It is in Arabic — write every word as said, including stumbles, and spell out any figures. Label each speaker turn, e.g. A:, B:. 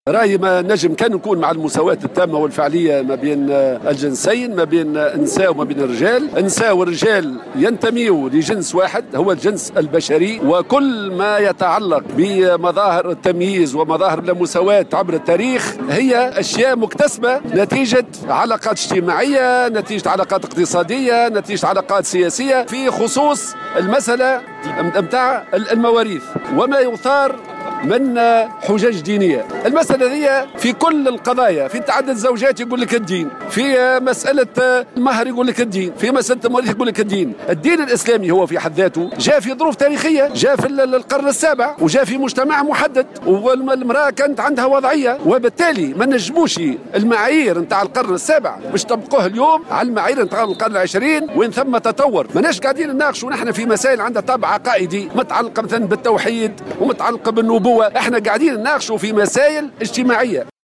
A: رايي ما نجم كان نكون مع المساواة التامة والفعلية ما بين الجنسين، ما بين النساء وما بين الرجال. النساء والرجال ينتميوا لجنس واحد هو الجنس البشري، وكل ما يتعلق بمظاهر التمييز ومظاهر المساواة عبر التاريخ هي أشياء مكتسبة نتيجة علاقات اجتماعية، نتيجة علاقات اقتصادية، نتيجة علاقات سياسية، في خصوص المسألة متاع المواريث وما يثار من حجج دينية. المسألة هي في كل القضايا، في تعدد الزوجات يقول لك الدين، في مسألة المهر يقول لك الدين، في مسألة المواريث يقول لك الدين. الدين الإسلامي هو في حد ذاته جاء في ظروف تاريخية، جاء في القرن السابع وجاء في مجتمع محدد، والمرأة كانت عندها وضعية، وبالتالي ما نجموش المعايير نتاع القرن السابع باش طبقوه اليوم على المعايير نتاع القرن العشرين وين ثم تطور. ماناش قاعدين نناقشوا نحن في مسائل عندها طابع عقائدي متعلقة مثلا بالتوحيد ومتعلقة بالنبوة، احنا قاعدين نناقشوا في مسائل اجتماعية.